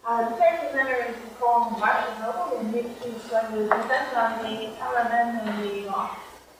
The presenter is called Marcia Noble, and he's going to present on the LMN and the law.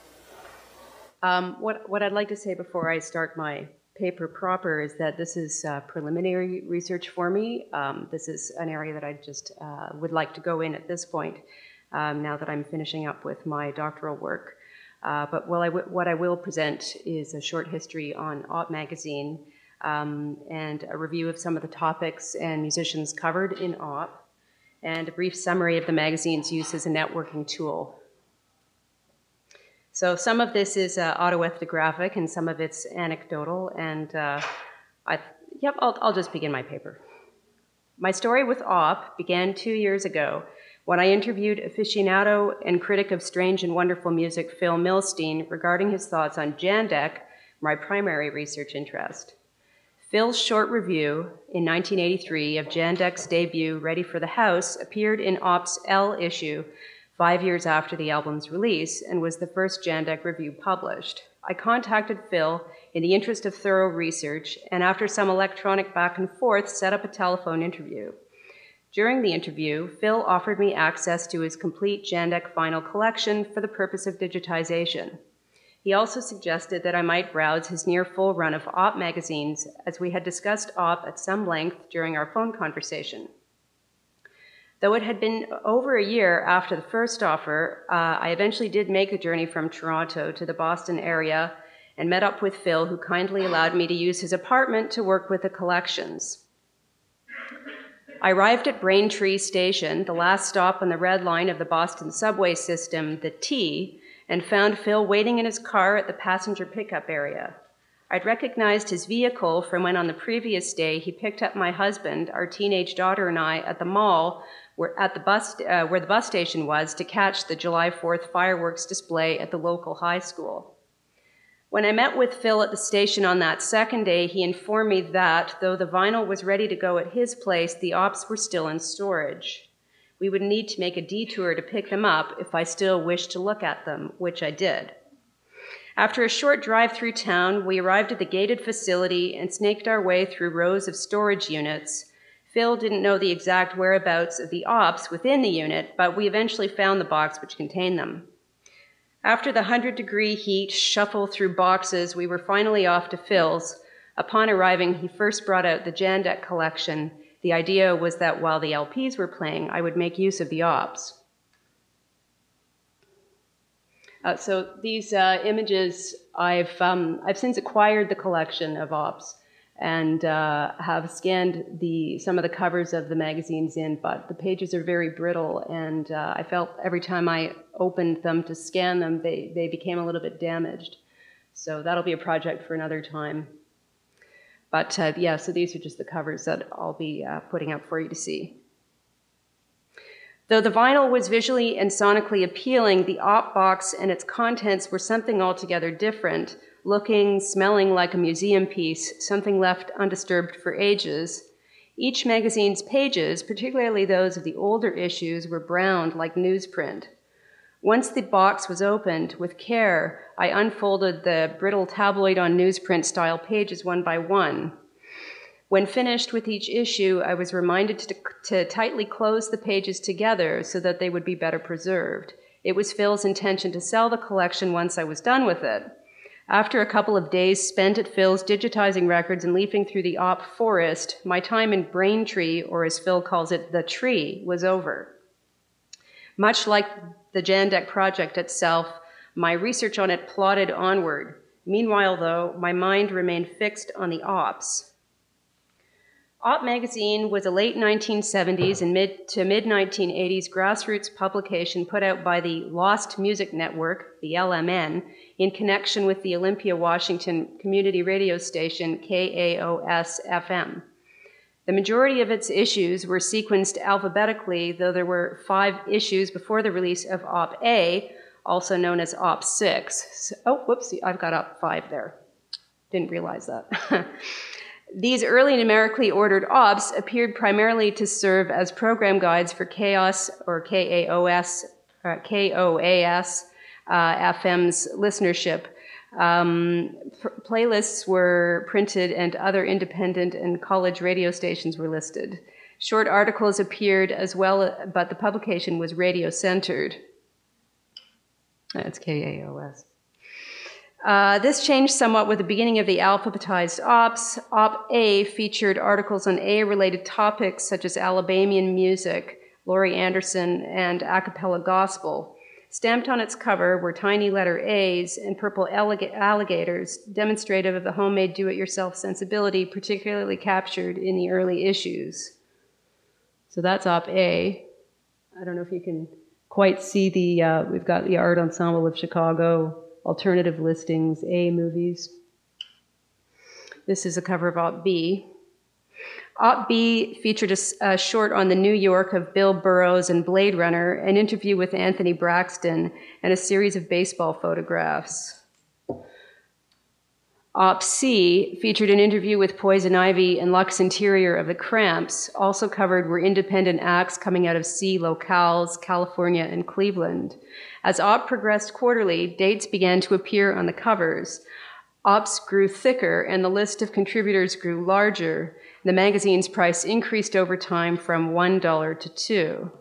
What I'd like to say before I start my paper proper is that this is preliminary research for me. This is an area that I just would like to go in at this point, now that I'm finishing up with my doctoral work. But what I will present is a short history on Op magazine, and a review of some of the topics and musicians covered in Op, and a brief summary of the magazine's use as a networking tool. So some of this is autoethnographic and some of it's anecdotal, and I'll just begin my paper. My story with Op began 2 years ago when I interviewed aficionado and critic of strange and wonderful music Phil Milstein regarding his thoughts on Jandek, my primary research interest. Phil's short review in 1983 of Jandek's debut, Ready for the House, appeared in Op's L issue 5 years after the album's release and was the first Jandek review published. I contacted Phil in the interest of thorough research, and after some electronic back and forth, set up a telephone interview. During the interview, Phil offered me access to his complete Jandek vinyl collection for the purpose of digitization. He also suggested that I might browse his near-full run of Op magazines, as we had discussed Op at some length during our phone conversation. Though it had been over a year after the first offer, I eventually did make the journey from Toronto to the Boston area and met up with Phil, who kindly allowed me to use his apartment to work with the collections. I arrived at Braintree Station, the last stop on the red line of the Boston subway system, the T, and found Phil waiting in his car at the passenger pickup area. I'd recognized his vehicle from when on the previous day he picked up my husband, our teenage daughter, and I at the mall where the bus station was to catch the July 4th fireworks display at the local high school. When I met with Phil at the station on that second day, he informed me that, though the vinyl was ready to go at his place, the Ops were still in storage. We would need to make a detour to pick them up if I still wished to look at them, which I did. After a short drive through town, we arrived at the gated facility and snaked our way through rows of storage units. Phil didn't know the exact whereabouts of the Ops within the unit, but we eventually found the box which contained them. After the 100-degree heat shuffle through boxes, we were finally off to Phil's. Upon arriving, he first brought out the Jandek collection. The idea was that while the LPs were playing, I would make use of the Ops. So these images, I've since acquired the collection of Ops and have scanned some of the covers of the magazines in, but the pages are very brittle, and I felt every time I opened them to scan them, they became a little bit damaged. So that'll be a project for another time. But yeah, so these are just the covers that I'll be putting up for you to see. Though the vinyl was visually and sonically appealing, the Op box and its contents were something altogether different, looking, smelling like a museum piece, something left undisturbed for ages. Each magazine's pages, particularly those of the older issues, were browned like newsprint. Once the box was opened, with care, I unfolded the brittle tabloid on newsprint style pages one by one. When finished with each issue, I was reminded to tightly close the pages together so that they would be better preserved. It was Phil's intention to sell the collection once I was done with it. After a couple of days spent at Phil's digitizing records and leafing through the Op forest, my time in Braintree, or as Phil calls it, the tree, was over. Much like the Jandek project itself, my research on it plodded onward. Meanwhile, though, my mind remained fixed on the Ops. Op magazine was a late 1970s and mid 1980s grassroots publication put out by the Lost Music Network, the LMN, in connection with the Olympia, Washington community radio station KAOS-FM. The majority of its issues were sequenced alphabetically, though there were 5 issues before the release of Op A, also known as Op 6. Oh, whoopsie, I've got Op 5 there. Didn't realize that. These early numerically ordered Ops appeared primarily to serve as program guides for KAOS or KAOS, KOAS FM's listenership. Playlists were printed and other independent and college radio stations were listed. Short articles appeared as well, but the publication was radio-centered. That's KAOS. This changed somewhat with the beginning of the alphabetized ops. Op A featured articles on A-related topics such as Alabamian music, Laurie Anderson, and a cappella gospel. Stamped on its cover were tiny letter A's and purple alligators, demonstrative of the homemade do-it-yourself sensibility particularly captured in the early issues. So that's Op A. I don't know if you can quite see the, we've got the Art Ensemble of Chicago, alternative listings, A movies. This is a cover of Op B. Op B featured a short on the New York of Bill Burroughs and Blade Runner, an interview with Anthony Braxton, and a series of baseball photographs. Op C featured an interview with Poison Ivy and Lux Interior of the Cramps. Also covered were independent acts coming out of C locales, California and Cleveland. As Op progressed quarterly, dates began to appear on the covers. Ops grew thicker and the list of contributors grew larger. The magazine's price increased over time from $1 to $2.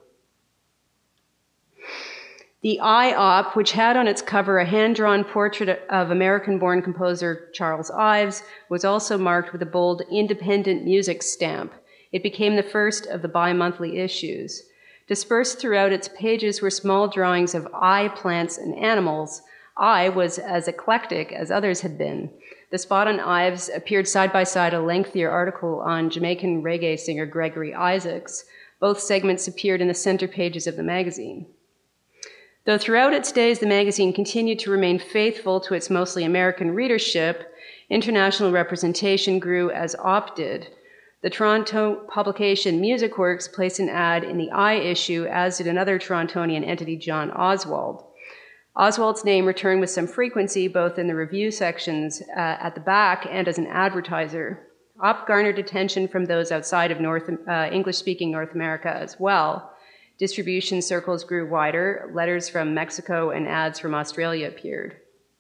The I-Op, which had on its cover a hand-drawn portrait of American-born composer Charles Ives, was also marked with a bold independent music stamp. It became the first of the bi-monthly issues. Dispersed throughout its pages were small drawings of eye plants and animals. I was as eclectic as others had been. The spot on Ives appeared side by side a lengthier article on Jamaican reggae singer Gregory Isaacs. Both segments appeared in the center pages of the magazine. Though throughout its days the magazine continued to remain faithful to its mostly American readership, international representation grew as Op did. The Toronto publication Music Works placed an ad in the I issue, as did another Torontonian entity, John Oswald. Oswald's name returned with some frequency, both in the review sections at the back and as an advertiser. Op garnered attention from those outside of English-speaking North America as well. Distribution circles grew wider, letters from Mexico and ads from Australia appeared.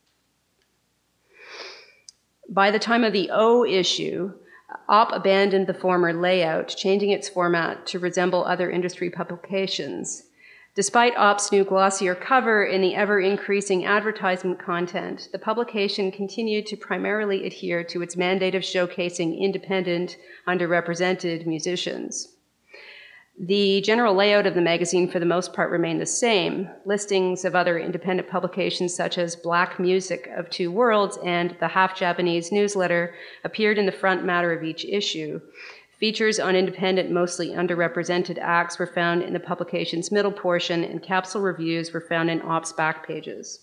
By the time of the O issue, Op abandoned the former layout, changing its format to resemble other industry publications. Despite Op's new glossier cover and the ever-increasing advertisement content, the publication continued to primarily adhere to its mandate of showcasing independent, underrepresented musicians. The general layout of the magazine, for the most part, remained the same. Listings of other independent publications, such as Black Music of Two Worlds and the Half-Japanese newsletter, appeared in the front matter of each issue. Features on independent, mostly underrepresented acts were found in the publication's middle portion, and capsule reviews were found in Op's back pages.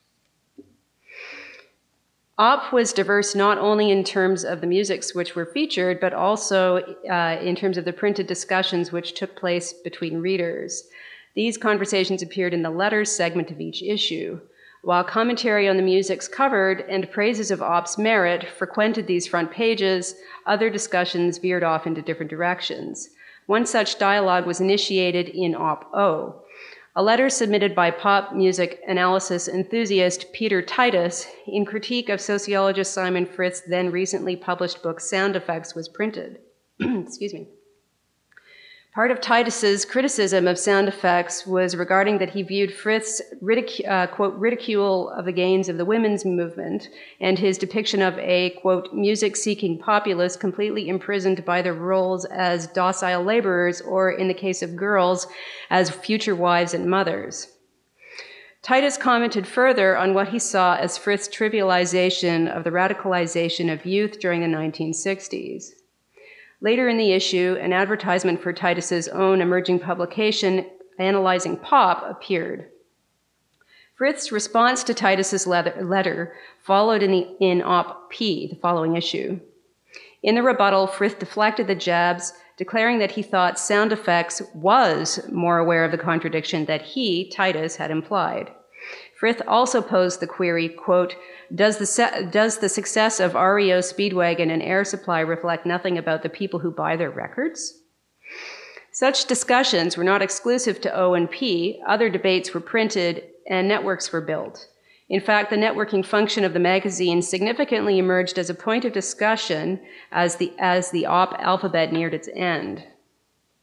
Op was diverse not only in terms of the musics which were featured, but also in terms of the printed discussions which took place between readers. These conversations appeared in the letters segment of each issue. While commentary on the musics covered and praises of Op's merit frequented these front pages, other discussions veered off into different directions. One such dialogue was initiated in Op O. A letter submitted by pop music analysis enthusiast Peter Titus in critique of sociologist Simon Fritz's then recently published book Sound Effects was printed. Excuse me. Part of Titus's criticism of sound effects was regarding that he viewed Fritz's quote, ridicule of the gains of the women's movement and his depiction of a, quote, music-seeking populace completely imprisoned by their roles as docile laborers, or in the case of girls, as future wives and mothers. Titus commented further on what he saw as Fritz's trivialization of the radicalization of youth during the 1960s. Later in the issue, an advertisement for Titus's own emerging publication, Analyzing Pop, appeared. Fritz's response to Titus's letter followed in Op P, the following issue. In the rebuttal, Fritz deflected the jabs, declaring that he thought Sound Effects was more aware of the contradiction that he, Titus, had implied. Frith also posed the query, quote, does the success of REO Speedwagon and Air Supply reflect nothing about the people who buy their records? Such discussions were not exclusive to O and P. Other debates were printed and networks were built. In fact, the networking function of the magazine significantly emerged as a point of discussion as the Op alphabet neared its end.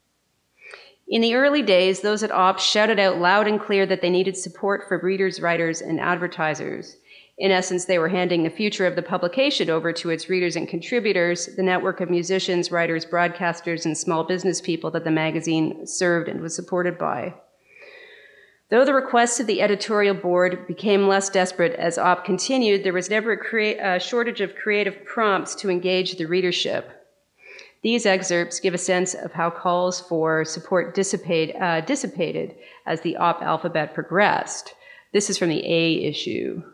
In the early days, those at OP shouted out loud and clear that they needed support for readers, writers, and advertisers. In essence, they were handing the future of the publication over to its readers and contributors, the network of musicians, writers, broadcasters, and small business people that the magazine served and was supported by. Though the requests of the editorial board became less desperate as OP continued, there was never a shortage of creative prompts to engage the readership. These excerpts give a sense of how calls for support dissipated as the OP alphabet progressed. This is from the A issue.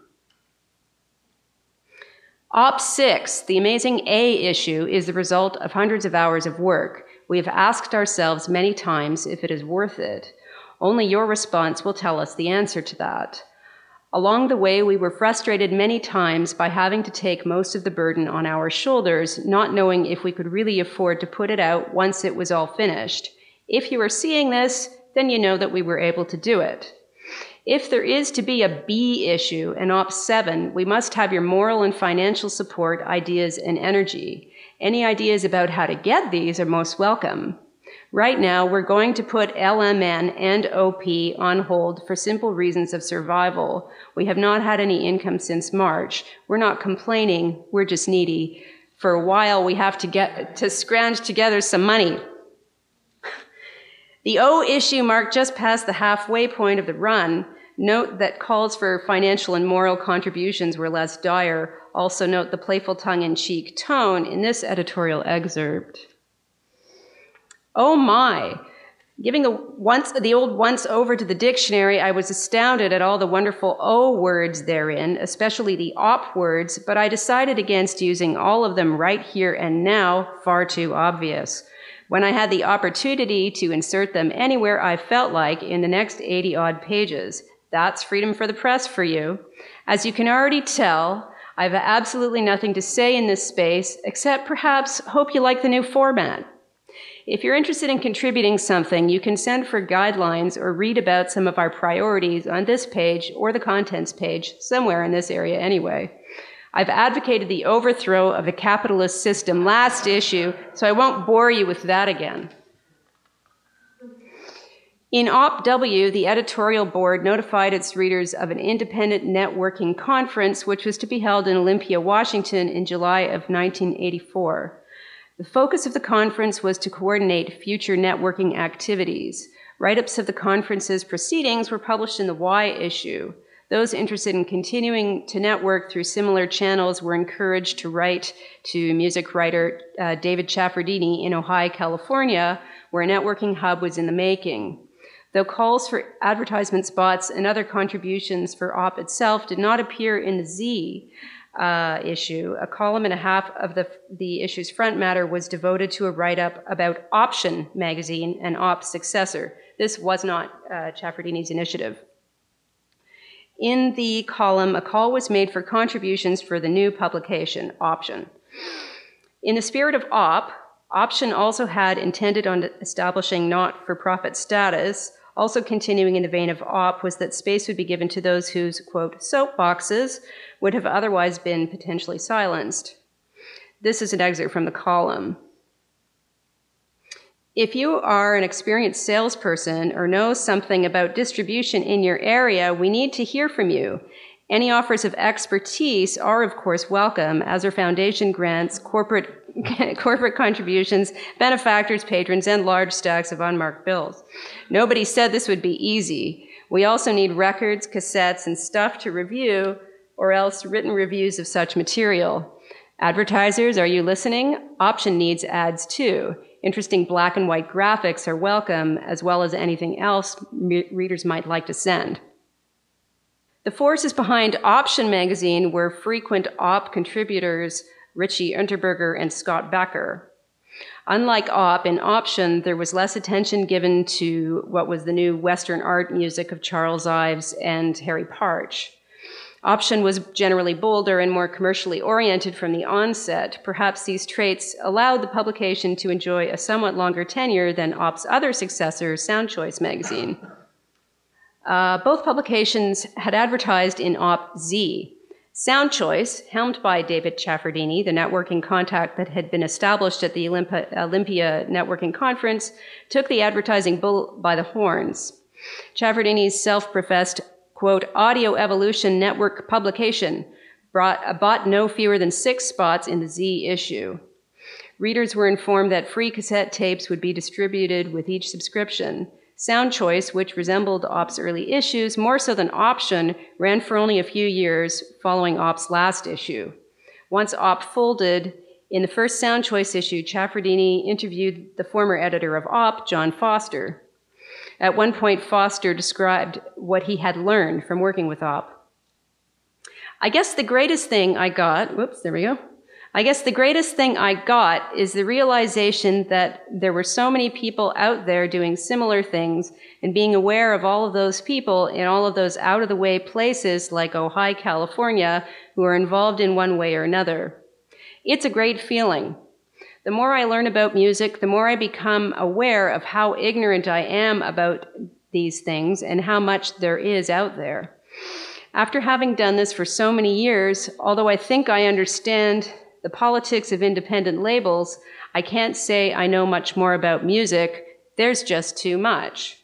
OP 6, the amazing A issue, is the result of hundreds of hours of work. We have asked ourselves many times if it is worth it. Only your response will tell us the answer to that. Along the way, we were frustrated many times by having to take most of the burden on our shoulders, not knowing if we could really afford to put it out once it was all finished. If you are seeing this, then you know that we were able to do it. If there is to be a B issue in OP 7, we must have your moral and financial support, ideas, and energy. Any ideas about how to get these are most welcome. Right now, we're going to put LMN and OP on hold for simple reasons of survival. We have not had any income since March. We're not complaining, we're just needy. For a while, we have to scrounge together some money. The O issue marked just past the halfway point of the run. Note that calls for financial and moral contributions were less dire. Also note the playful tongue-in-cheek tone in this editorial excerpt. Oh my! Giving the old once over to the dictionary, I was astounded at all the wonderful O words therein, especially the OP words, but I decided against using all of them right here and now, far too obvious. When I had the opportunity to insert them anywhere I felt like in the next 80-odd pages. That's freedom for the press for you. As you can already tell, I have absolutely nothing to say in this space, except perhaps hope you like the new format. If you're interested in contributing something, you can send for guidelines or read about some of our priorities on this page or the contents page, somewhere in this area anyway. I've advocated the overthrow of the capitalist system last issue, so I won't bore you with that again. In OP W, the editorial board notified its readers of an independent networking conference which was to be held in Olympia, Washington in July of 1984. The focus of the conference was to coordinate future networking activities. Write-ups of the conference's proceedings were published in the Y issue. Those interested in continuing to network through similar channels were encouraged to write to music writer David Chaffardini in Ojai, California, where a networking hub was in the making. Though calls for advertisement spots and other contributions for OP itself did not appear in the Z issue, a column and a half of the issue's front matter was devoted to a write-up about Option magazine and OP's successor. This was not Chaffardini's initiative. In the column, a call was made for contributions for the new publication, Option. In the spirit of OP, Option also had intended on establishing not-for-profit status. Also continuing in the vein of OP was that space would be given to those whose, quote, soapboxes would have otherwise been potentially silenced. This is an excerpt from the column. If you are an experienced salesperson or know something about distribution in your area, we need to hear from you. Any offers of expertise are, of course, welcome, as are foundation grants, corporate contributions, benefactors, patrons, and large stacks of unmarked bills. Nobody said this would be easy. We also need records, cassettes, and stuff to review, or else written reviews of such material. Advertisers, are you listening? Option needs ads too. Interesting black and white graphics are welcome, as well as anything else readers might like to send. The forces behind Option magazine were frequent OP contributors Richie Unterberger and Scott Becker. Unlike OP, in Option, there was less attention given to what was the new Western art music of Charles Ives and Harry Partch. Option was generally bolder and more commercially oriented from the onset. Perhaps these traits allowed the publication to enjoy a somewhat longer tenure than OP's other successor, Sound Choice magazine. Both publications had advertised in OP Z. Sound Choice, helmed by David Chaffardini, the networking contact that had been established at the Olympia Networking Conference, took the advertising bull by the horns. Chaffardini's self-professed, quote, audio evolution network publication bought no fewer than 6 spots in the Z issue. Readers were informed that free cassette tapes would be distributed with each subscription. Sound Choice, which resembled Op's early issues more so than Option, ran for only a few years following Op's last issue. Once Op folded, in the first Sound Choice issue, Chaffardini interviewed the former editor of Op, John Foster. At one point, Foster described what he had learned from working with Op. I guess the greatest thing I got is the realization that there were so many people out there doing similar things and being aware of all of those people in all of those out-of-the-way places like Ojai, California, who are involved in one way or another. It's a great feeling. The more I learn about music, the more I become aware of how ignorant I am about these things and how much there is out there. After having done this for so many years, although I think I understand the politics of independent labels, I can't say I know much more about music. There's just too much.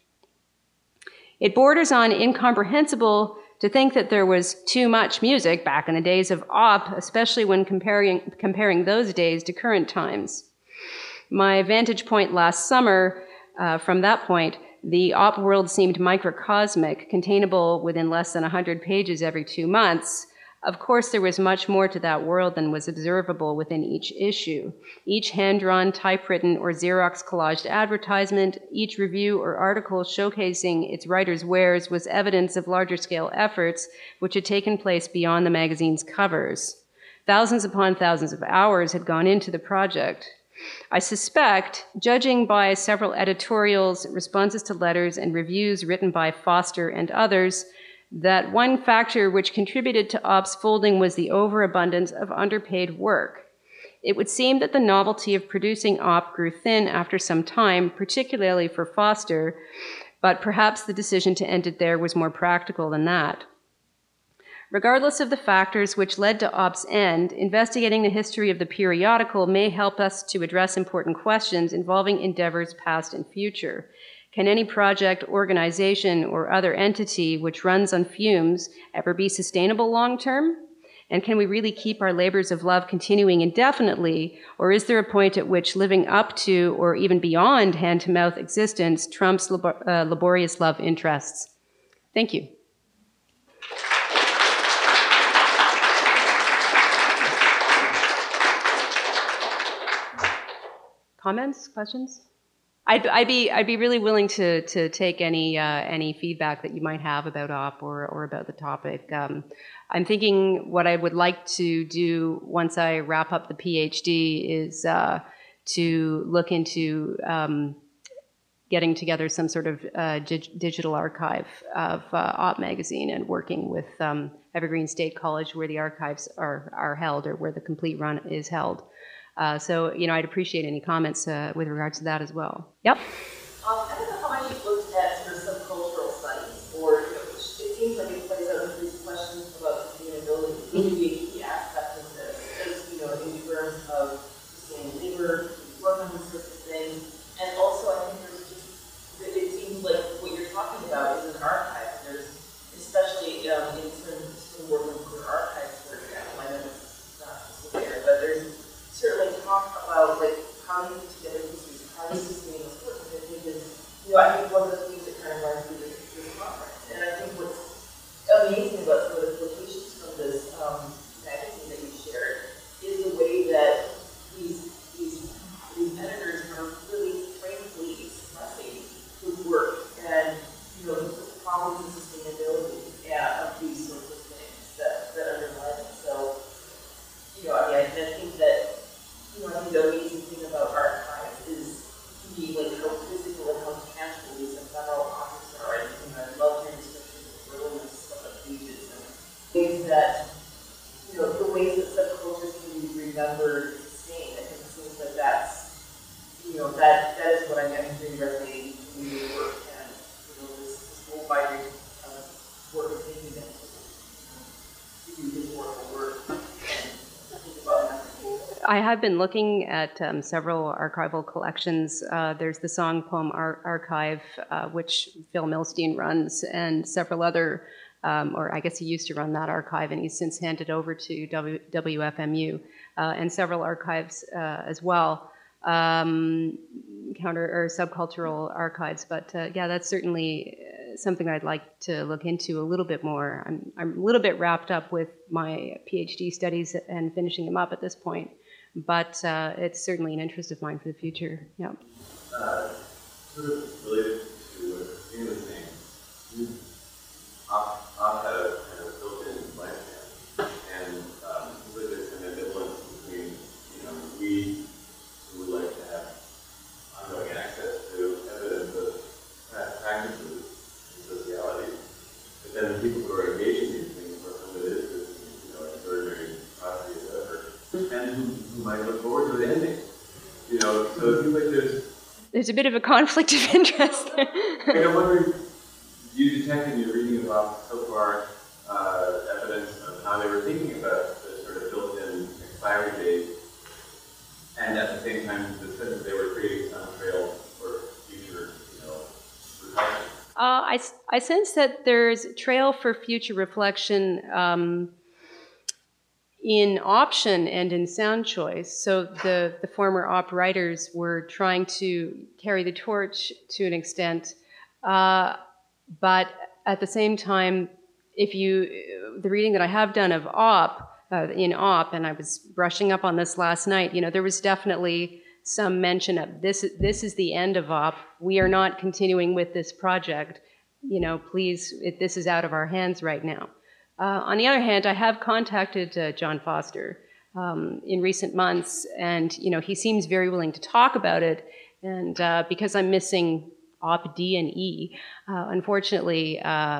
It borders on incomprehensible to think that there was too much music back in the days of Op, especially when comparing those days to current times. My vantage point last summer, from that point, the Op world seemed microcosmic, containable within less than 100 pages every 2 months. Of course, there was much more to that world than was observable within each issue. Each hand-drawn, typewritten, or Xerox collaged advertisement, each review or article showcasing its writer's wares was evidence of larger-scale efforts which had taken place beyond the magazine's covers. Thousands upon thousands of hours had gone into the project. I suspect, judging by several editorials, responses to letters, and reviews written by Foster and others, that one factor which contributed to Op's folding was the overabundance of underpaid work. It would seem that the novelty of producing Op grew thin after some time, particularly for Foster, but perhaps the decision to end it there was more practical than that. Regardless of the factors which led to Op's end, investigating the history of the periodical may help us to address important questions involving endeavors past and future. Can any project, organization, or other entity which runs on fumes ever be sustainable long-term? And can we really keep our labors of love continuing indefinitely, or is there a point at which living up to or even beyond hand-to-mouth existence trumps laborious love interests? Thank you. Comments, questions? I'd be really willing to take any feedback that you might have about Op or about the topic. I'm thinking what I would like to do once I wrap up the PhD is to look into getting together some sort of digital archive of Op magazine and working with Evergreen State College where the archives are held or where the complete run is held. So, I'd appreciate any comments with regards to that as well. Yep? I don't know how much you've looked at sort of subcultural studies, or it seems like it plays out these questions about sustainability. Maybe a key aspect of this, as in terms of sustainable labor, work on these sorts of things, and also I think there's just, it seems like what you're talking about is an archive. There's, especially in terms of working with archives, for example, I know it's not just there, but there's certainly talk about how you put together histories, how you sustain this work. And I think I think one of the things that kind of runs through this conference, and I think what's amazing about some of the quotations from this magazine that you shared is the way that these editors are really frankly expressing the work and the problems and sustainability of these sorts of things that underlie them. So I think that. I think the amazing thing about archives is to me how physical and how tangible these ephemeral I have been looking at several archival collections. There's the Song Poem Archive, which Phil Milstein runs, and several other, or I guess he used to run that archive, and he's since handed over to WFMU, and several archives as well, counter or subcultural archives. But yeah, that's certainly something I'd like to look into a little bit more. I'm a little bit wrapped up with my PhD studies and finishing them up at this point, but it's certainly an interest of mine for the future. Yeah. Sort of related to what Christine was saying, Op had a kind of built-in lifespan, and with this kind of ambivalence between, we who would like to have ongoing access to evidence of past practices and sociality, but then the people who are engaging these things for whom it is this, extraordinary process of effort, and who might look forward to the ending. So it seems like there's a bit of a conflict of interest there. I'm wondering, do you detect in your reading about so far evidence of how they were thinking about the sort of built-in expiry date, and at the same time, the sense that they were creating some trail for future, reflection? I sense that there's trail for future reflection in option and in sound choice. So the former op writers were trying to carry the torch to an extent, but at the same time, the reading that I have done of in op, and I was brushing up on this last night, there was definitely some mention of this is the end of op. We are not continuing with this project. Please, this is out of our hands right now. On the other hand, I have contacted John Foster in recent months, and he seems very willing to talk about it. And because I'm missing Op D and E, unfortunately,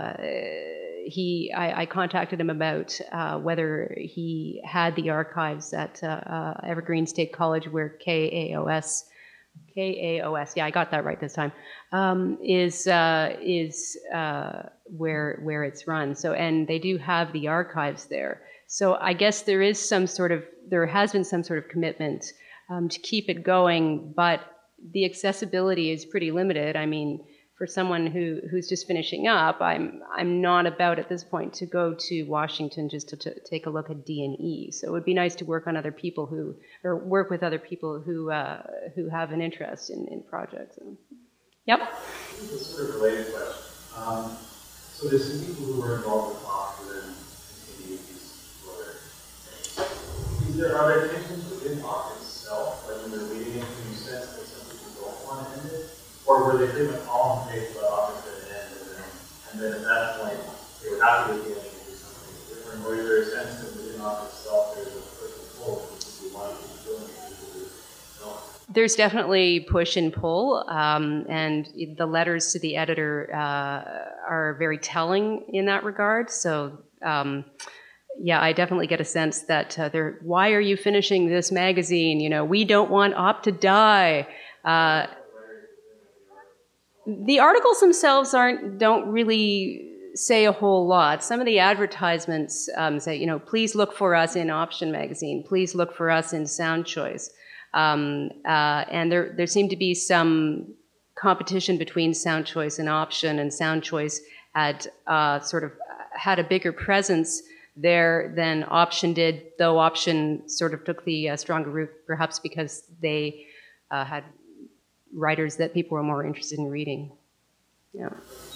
I contacted him about whether he had the archives at Evergreen State College, where KAOS, yeah, I got that right this time, is where it's run. So, and they do have the archives there. So I guess there has been some sort of commitment to keep it going, but the accessibility is pretty limited. I mean, for someone who's just finishing up, I'm not about at this point to go to Washington just to take a look at D&E. So it would be nice to work with other people who have an interest in projects. Yep. This is a sort of related question. So there's some people who were involved with OP who then continue these other. Are there tensions within OP itself? Like when they're reading it, can you sense that some people don't want to end it? Or were they pretty much all in favor of OP at the end, and then at that point they were happy with the ending and do something different? Or is there a sense that within OP itself there's a push and pull for people who want to keep doing it and people who don't? There's definitely push and pull, and the letters to the editor are very telling in that regard. So, yeah, I definitely get a sense that why are you finishing this magazine? We don't want OP to die. The articles themselves don't really say a whole lot. Some of the advertisements say, please look for us in Option magazine. Please look for us in Sound Choice. And there seemed to be some competition between Sound Choice and Option, and Sound Choice had had a bigger presence there than Option did, though Option sort of took the stronger route, perhaps because they had writers that people were more interested in reading. Yeah.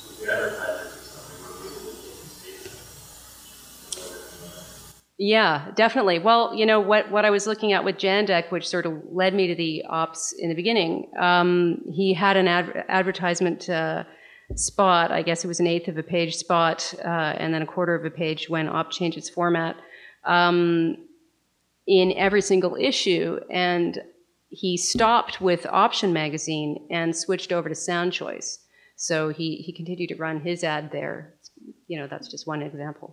Yeah, definitely. Well, what I was looking at with Jandek, which sort of led me to the ops in the beginning, he had an advertisement spot. I guess it was an eighth of a page spot, and then a quarter of a page when op changed its format, in every single issue. And he stopped with Option magazine and switched over to Sound Choice. So he continued to run his ad there. That's just one example.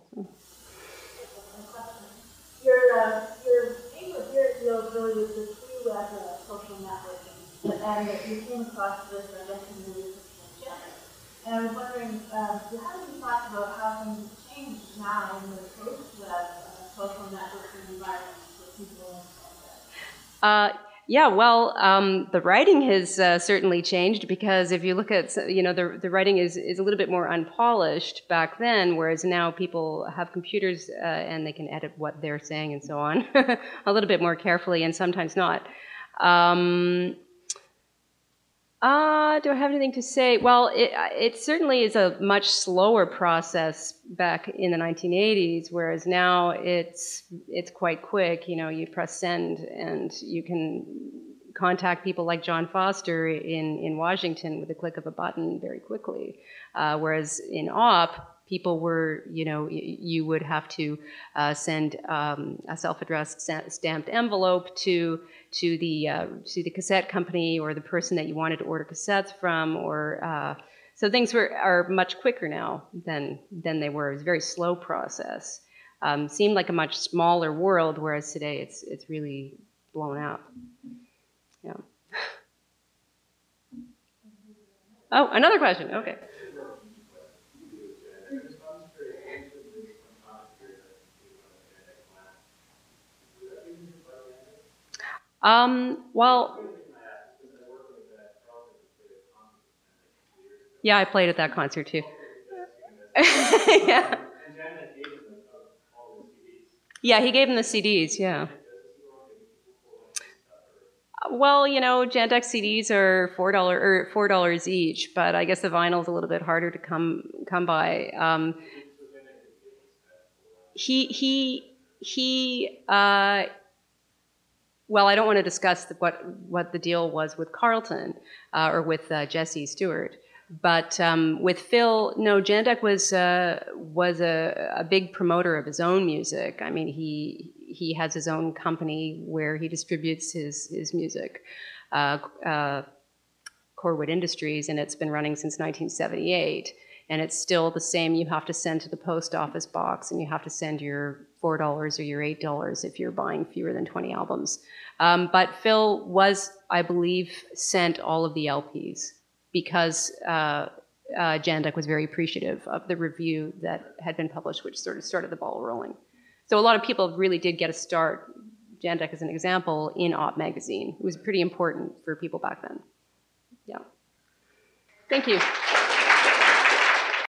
Your paper here deals really with the pre-web social networking, and you came across this, I guess, in the research of gender. And I was wondering, how do you talk about how things have changed now in the post-web social networking environment for people? Yeah, well, the writing has certainly changed because if you look at, the writing is a little bit more unpolished back then, whereas now people have computers and they can edit what they're saying and so on a little bit more carefully and sometimes not. Do I have anything to say? Well, it certainly is a much slower process back in the 1980s, whereas now it's quite quick. You press send and you can contact people like John Foster in Washington with a click of a button very quickly. Whereas in OP, people were, you would have to send a self-addressed stamped envelope to the cassette company or the person that you wanted to order cassettes from, or so things are much quicker now than they were. It was a very slow process. Seemed like a much smaller world, whereas today it's really blown up. Yeah. Oh, another question. Okay. Well, yeah, I played at that concert too. Yeah. Yeah, he gave him the CDs, yeah. Well, Jandex CDs are $4 each, but I guess the vinyl's a little bit harder to come by. Well, I don't want to discuss what the deal was with Carlton or with Jesse Stewart, but with Phil, no, Jandek was a big promoter of his own music. I mean, he has his own company where he distributes his music, Corwood Industries, and it's been running since 1978. And it's still the same. You have to send to the post office box, and you have to send your $4 or your $8 if you're buying fewer than 20 albums. But Phil was, I believe, sent all of the LPs because Jandek was very appreciative of the review that had been published, which sort of started the ball rolling. So a lot of people really did get a start, Jandek as an example, in OP magazine. It was pretty important for people back then. Yeah. Thank you.